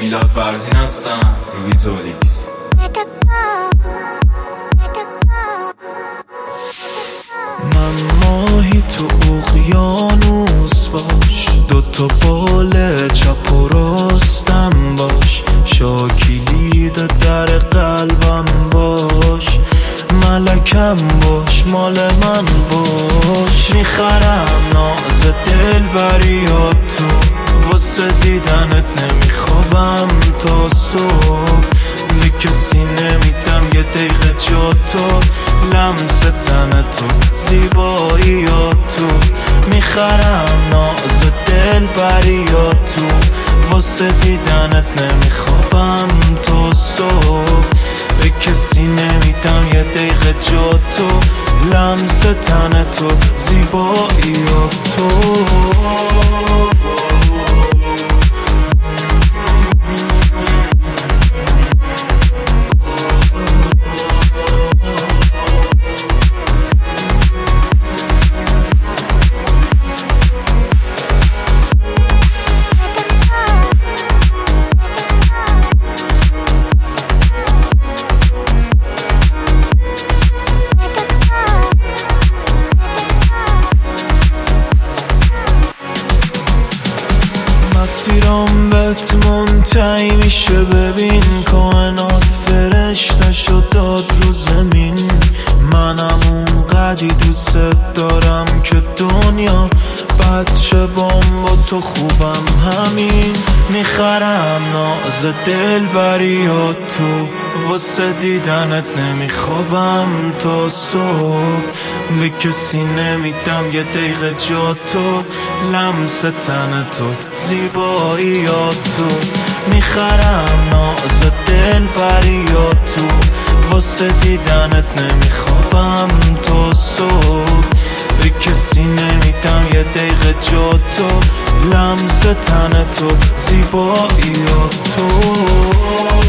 میلاد فرزین هستم، روی تولیکس. من ماهی تو اقیانوس باش، دوتا بال چپ و راستم باش، شاکیلید در قلبم باش، ملکم باش، مال من باش. میخرم ناز دل بریاتو، واسه دیدنت نمیخوابم تا صبح، به کسی نمیدم یه دقیقه جا تو، لمس تن تو، زیباییاتو. میخرم ناز دل بریاتو، واسه دیدنت نمیخوابم تا صبح، به کسی نمیدم یه دقیقه جا تو، لمس تن تو، زیباییاتو. مسیرام بهت منتهی میشه، ببین کائنات فرشتشو داد رو زمین. منم اونقدی دوست دارم که دنیا بچه بام، با تو خوبم همین. میخرم ناز دل بریاتو، واسه دیدنت نمیخوابم تا صبح، به کسی نمیدم یه دقیقه جا تو، لمس تن تو، زیباییاتو. میخرم ناز دل بریاتو، واسه دیدنت نمیخوابم تا صبح، به کسی نمیدم یه دقیقه جا تو، لمس تن تو، زیباییاتو.